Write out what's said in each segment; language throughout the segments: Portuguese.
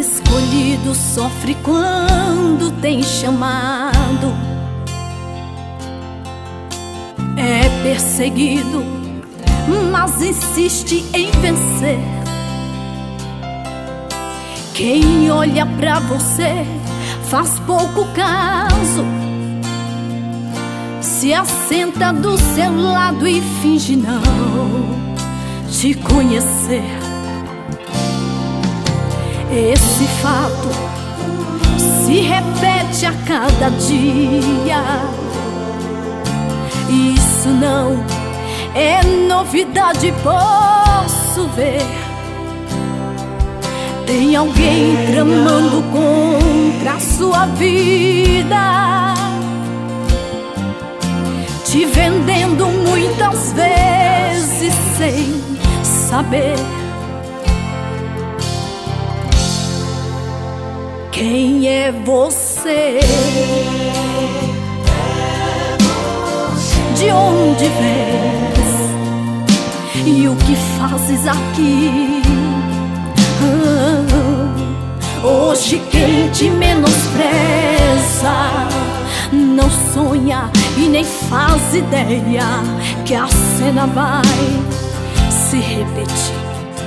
escolhido sofre quando tem chamado, é perseguido, mas insiste em vencer. Quem olha pra você faz pouco caso, se assenta do seu lado e finge não te conhecer. Esse fato se repete a cada dia. Isso não é novidade, posso ver. Tem alguém tramando contra a sua vida, te vendendo muitas vezes sem saber. Quem é você? De onde vens? E o que fazes aqui? Hoje quem te menospreza não sonha e nem faz ideia que a cena vai se repetir.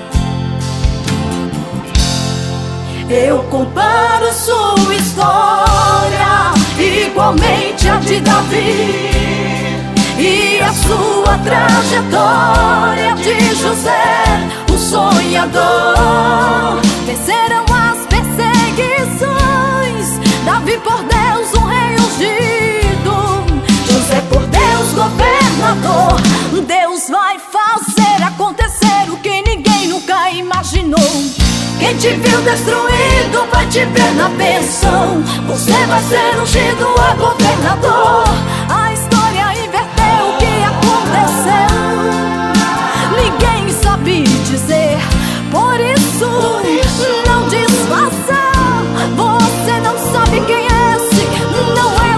Eu comparo sua história igualmente a de Davi e a sua trajetória de José, o sonhador. Venceram as perseguições, Davi por Deus um rei ungido, José por Deus governador. Deus vai fazer acontecer o que ninguém nunca imaginou. Quem te viu destruído vai te ver na bênção. Você vai ser ungido a governador. A história inverteu o que aconteceu, ninguém sabe dizer. Por isso não desfaça. Você não sabe quem é esse, não é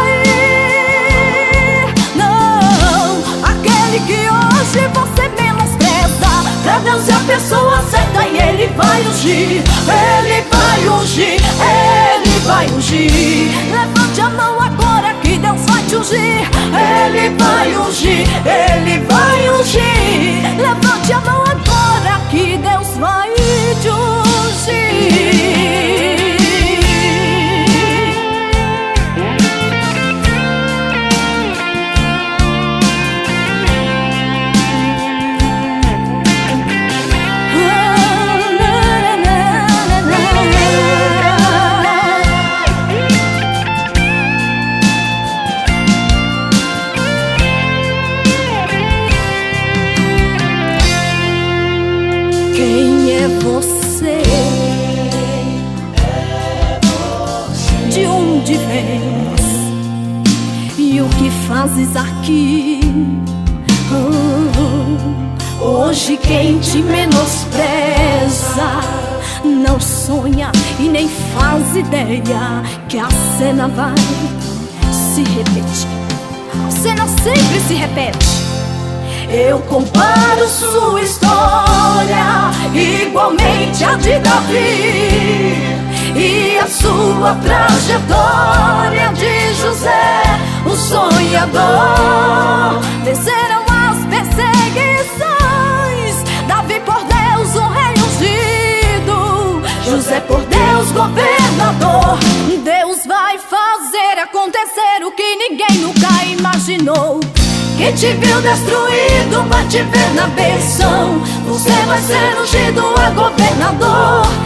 daí. Não, aquele que hoje você menospreza, pra Deus é a pessoa certa e Ele vai ungir. Ele vai ungir, Ele vai ungir. Levante a mão agora que Deus vai te ungir. Ele vai ungir, Ele vai ungir. Levante a mão agora que Deus vai te ungir. Quem é você? De onde vens? E o que fazes aqui? Hoje quem te menospreza não sonha e nem faz ideia que a cena vai se repetir. A cena sempre se repete. Eu comparo sua história igualmente a de Davi e a sua trajetória de José, o sonhador. Venceram as perseguições, Davi por Deus um rei ungido, José por Deus governador. Deus vai fazer acontecer o que ninguém nunca imaginou. Quem te viu destruído vai te ver na bênção. Você vai ser ungido a governador.